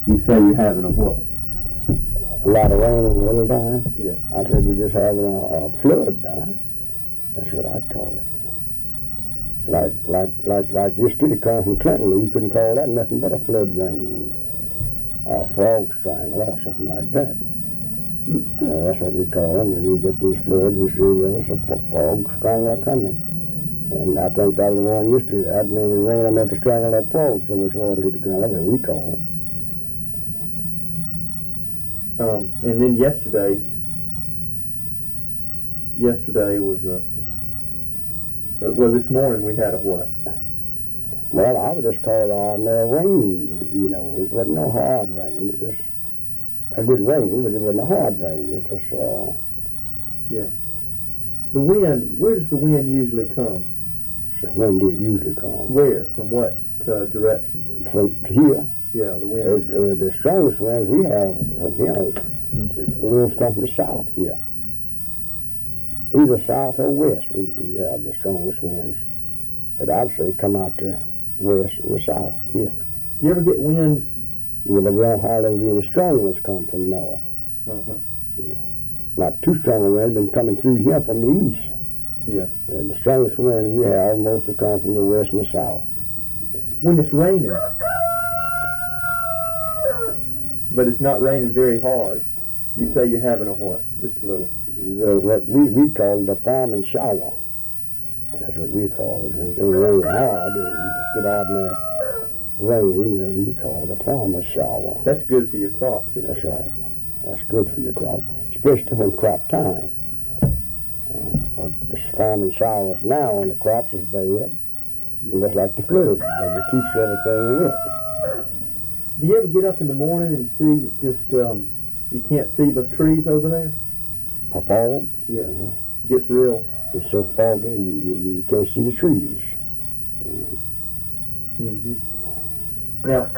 You say you're having a what? A lot of rain in the winter time. Yeah. I said we're just having a flood now. That's what I'd call it. Like yesterday coming from Clinton, you couldn't call that nothing but a flood rain. Or a fog strangle or something like that. That's what we call them. When we get these floods, we see there's a fog strangler coming. And I think that was the one yesterday. That means the rain enough to strangle that fog, so much water hit the ground. That's what we call. And then yesterday was well, this morning we had a what? Well, I would just call it ordinary rain, you know. It wasn't no hard rain. It just a good rain, but it wasn't a hard rain. It just, yeah. The wind, where does the wind usually come? So when do it usually come? Where? From what direction? From here. Yeah, the wind. The strongest winds we have from here, the winds come from the south here. Either south or west, we have the strongest winds. And I'd say come out the west and the south here. Do you ever get winds? Yeah, but they don't hardly be the strong winds come from north. Uh-huh. Yeah. Not too strong a wind been coming through here from the east. Yeah. And the strongest wind we have mostly come from the west and the south. When it's raining, but it's not raining very hard, you say you're having a what? Just a little. What we call it a farming shower. That's what we call it. When it ain't raining hard, you just get ordinary rain, we call it a farmer's shower. That's good for your crops, isn't it? That's right. That's good for your crop, especially when crop time. But the farming showers now on the crops is bad, just like the flood. It keeps everything wet. Do you ever get up in the morning and see just, you can't see the trees over there? For fog? Yeah. Gets real. It's so foggy you can't see the trees. Mm-hmm. Now,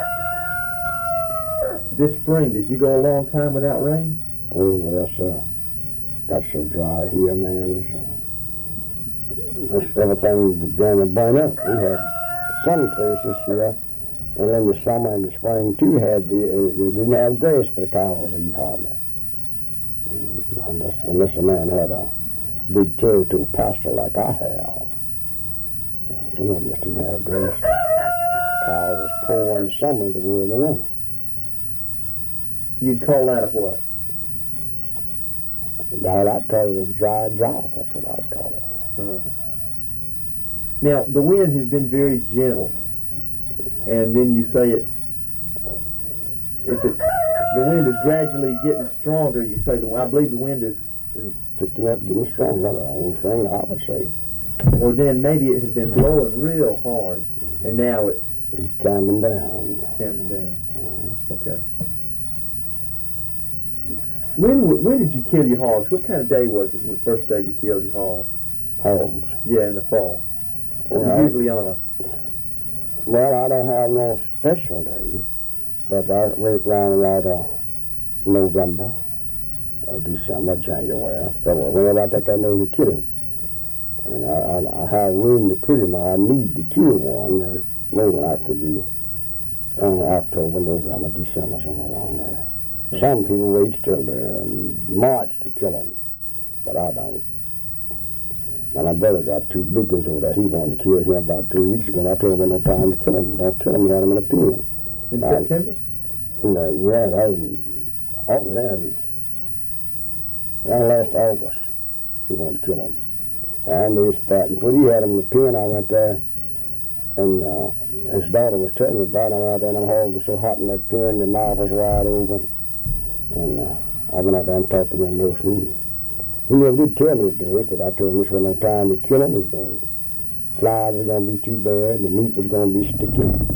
this spring, did you go a long time without rain? Oh, well, that's so dry here, man. This everything began to burn up. We had some places here, and in the summer and the spring too, they didn't have grass for the cows to eat hardly. Unless a man had a big territory pasture like I have. Some of them just didn't have grass. Cows was poor in the summer as they were in the winter. You'd call that a what? Now, I'd call it a dry drought. That's what I'd call it. Uh-huh. Now, the wind has been very gentle, and then you say the wind is gradually getting stronger, you say, I believe the wind is picking up, getting stronger. That's the only thing I would say. Or then maybe it had been blowing real hard, and now it's calming down. Calming down. Okay. When did you kill your hogs? What kind of day was it when the first day you killed your hogs? Hogs? Yeah, in the fall. Well, usually on a... Well, I don't have no special day, but I wait around about November, or December, January, February, whenever I think I know to kill it. And I have room to put him. I need to kill one. Maybe I have to be October, November, December, somewhere along there. Some people wait till March to kill them, but I don't. Now, my brother got two big ones over there. He wanted to kill him about 3 weeks ago, and I told him no time to kill him. Don't kill him, you got him in a pen. In September? Yeah, that last August, he wanted to kill him. And he was fat and pretty. He had him in the pen. I went there, and his daughter was telling me about him out there, and them hogs were so hot in that pen, the mouth was wide open. And I went out there and talked to him in Wilson. He never did tell me to do it, but I told him this wasn't no time to kill him. Flies were going to be too bad, and the meat was going to be sticky.